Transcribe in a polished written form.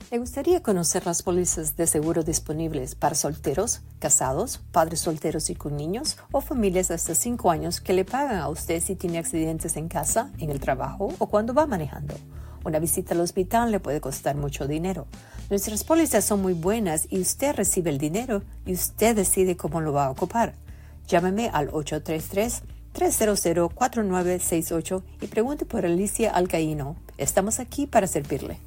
¿Le gustaría conocer las pólizas de seguro disponibles para solteros, casados, padres solteros y con niños o familias hasta 5 años que le pagan a usted si tiene accidentes en casa, en el trabajo o cuando va manejando? Una visita al hospital le puede costar mucho dinero. Nuestras pólizas son muy buenas y usted recibe el dinero y usted decide cómo lo va a ocupar. Llámeme al 833-300-4968 y pregunte por Alicia Alcaíno. Estamos aquí para servirle.